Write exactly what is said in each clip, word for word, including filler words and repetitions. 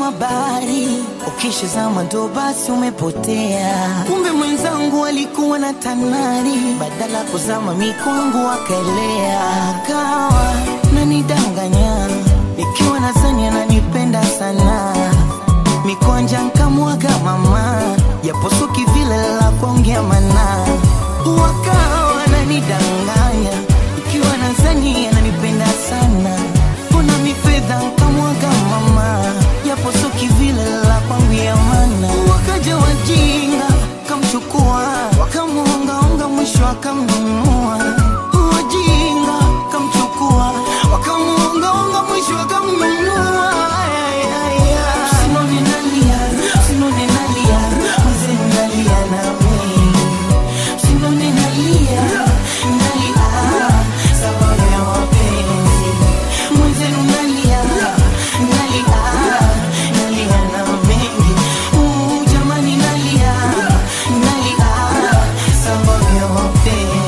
kama bahari, ukishazama ndo basi umepotea. Kumbe mwenzangu alikuwa na tanari, badala kuzama mikongo akaelea. Kawa nanidanganya, ikiwa nadhani ananipenda sana. Mikwanja nkamwaga mama, yaposuki vile la kuongea mana. Wakawa nanidanganya, ikiwa nadhani ananipenda sana. Kuna mifedha nkamwaga mama, yaposuki vile la kuongea mana. Wakaja wajinga, kamchukua, wakamuongaonga mwisho wakamnunua. Wajinga, kamchukua, wakamuongaonga mwisho wakamnunua. Sinone nalia, sinone nalia, mzee nalia na mimi. Sinone nalia, nalia, sababu ya mapenzi. Mzee nalia, nalia, nalia na mengi. Uh, jamani nalia, nalia, sababu ya mapenzi.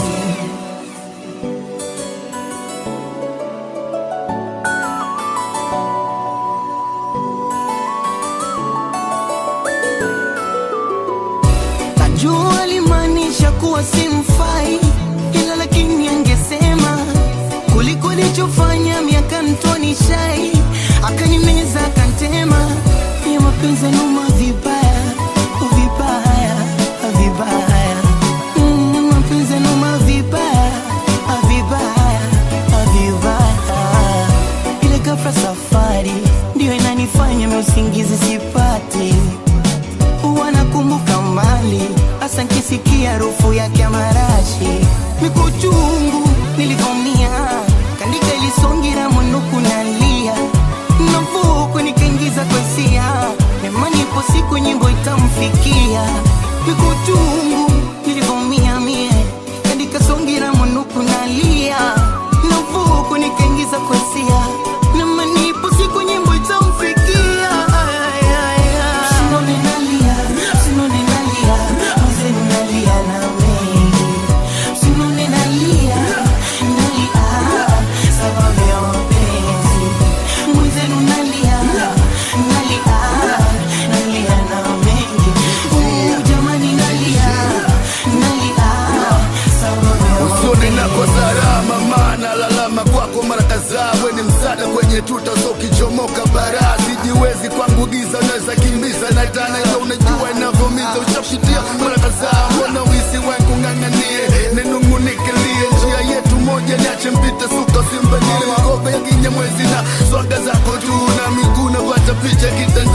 Najua alimaanisha kuwa simfai, ila lakini angesema kuliko alichofanya miaka ntoni shai. Akanimeza akantema, ya mapenzi numa vibaya, vibaya, vibaya. Mm, mapenzi numa vibaya, vibaya, vibaya. Ile ghafla safari ndio inanifanya mimi usingizi sipati. Wanakumbuka mbali, hasa nkisikia harufu yake ya marashi. Mikuchungu nilivomia, kandika ilisongira mwanuku nalia. Navuku nikaingiza kwa hisia, nemani ipo siku nyimbo itamfikia. Mikuchungu nilivomia mie, kandika songira mwanuku nalia. Navuku nikaingiza kwa hisia, nemani ipo siku nyimbo itamfikia. Sinone nalia, sinone nalia, mzee nalia na mengi. Sinone nalia, nalia, sababu ya mapenzi. Mzee nalia, nalia, nalia na mengi. Uh, jamani nalia, nalia, sababu ya mapenzi. Usoni na kwa salama, maana lalama kwako mara kadhaa. We ni msaada kwenye tuta, so kichomoka bara. Sijiwezi kwangu giza, unaweza kimbiza na tana. Ila unajua inavyomiza, ushapitia mara kadhaa. Mbona wisi wangu ng'ang'anie, nenungunikelie. Njia yetu moja, niache mpite suka simbanile. Magobe ya kinyamwezi na swaga zako tu, na miguu na wacha picha kitanja.